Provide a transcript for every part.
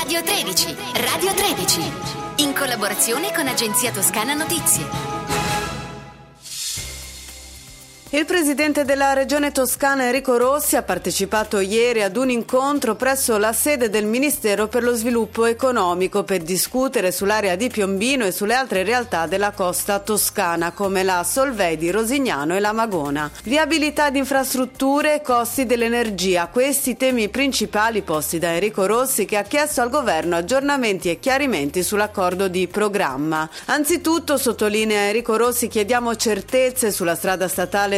Radio 13, Radio 13, in collaborazione con Agenzia Toscana Notizie. Il presidente della Regione Toscana Enrico Rossi ha partecipato ieri ad un incontro presso la sede del Ministero per lo Sviluppo Economico per discutere sull'area di Piombino e sulle altre realtà della costa toscana come la Solvedi, Rosignano e la Magona. Viabilità di infrastrutture e costi dell'energia, questi temi principali posti da Enrico Rossi, che ha chiesto al governo aggiornamenti e chiarimenti sull'accordo di programma. Anzitutto, sottolinea Enrico Rossi, chiediamo certezze sulla strada statale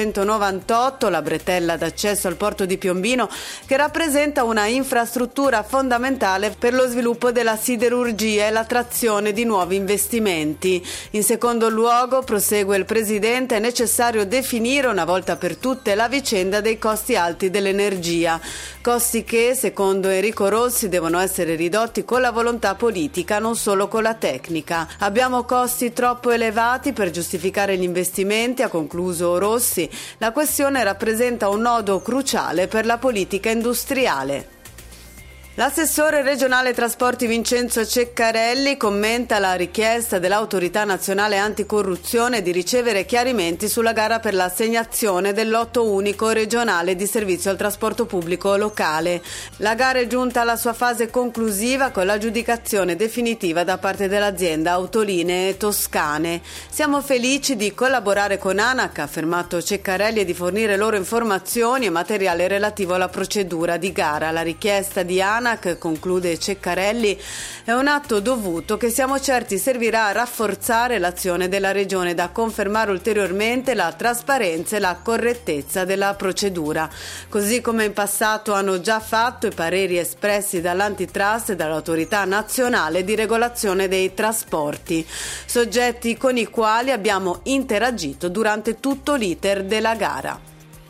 398, la bretella d'accesso al porto di Piombino, che rappresenta una infrastruttura fondamentale per lo sviluppo della siderurgia e l'attrazione di nuovi investimenti. In secondo luogo, prosegue il Presidente, è necessario definire una volta per tutte la vicenda dei costi alti dell'energia, costi che, secondo Enrico Rossi, devono essere ridotti con la volontà politica, non solo con la tecnica. Abbiamo costi troppo elevati per giustificare gli investimenti, ha concluso Rossi. La questione rappresenta un nodo cruciale per la politica industriale. L'assessore regionale trasporti Vincenzo Ceccarelli commenta la richiesta dell'Autorità Nazionale Anticorruzione di ricevere chiarimenti sulla gara per l'assegnazione del lotto unico regionale di servizio al trasporto pubblico locale. La gara è giunta alla sua fase conclusiva con l'aggiudicazione definitiva da parte dell'azienda Autolinee Toscane. Siamo felici di collaborare con ANAC, ha affermato Ceccarelli, e di fornire loro informazioni e materiale relativo alla procedura di gara. La richiesta di ANAC, conclude Ceccarelli, è un atto dovuto che siamo certi servirà a rafforzare l'azione della Regione, da confermare ulteriormente la trasparenza e la correttezza della procedura, così come in passato hanno già fatto i pareri espressi dall'Antitrust e dall'Autorità Nazionale di Regolazione dei Trasporti, soggetti con i quali abbiamo interagito durante tutto l'iter della gara.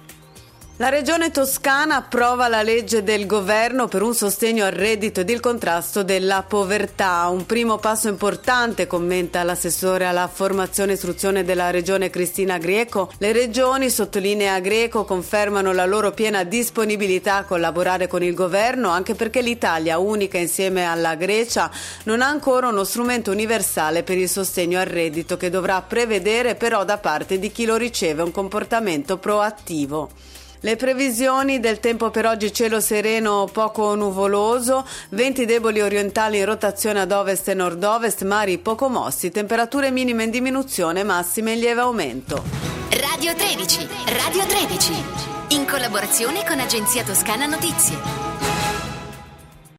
La Regione Toscana approva la legge del governo per un sostegno al reddito ed il contrasto della povertà. Un primo passo importante, commenta l'assessore alla formazione e istruzione della Regione Cristina Grieco. Le regioni, sottolinea Grieco, confermano la loro piena disponibilità a collaborare con il governo, anche perché l'Italia, unica insieme alla Grecia, non ha ancora uno strumento universale per il sostegno al reddito, che dovrà prevedere però da parte di chi lo riceve un comportamento proattivo. Le previsioni del tempo per oggi: cielo sereno poco nuvoloso, venti deboli orientali in rotazione ad ovest e nord-ovest, mari poco mossi, temperature minime in diminuzione, massime in lieve aumento. Radio 13, Radio 13, in collaborazione con Agenzia Toscana Notizie.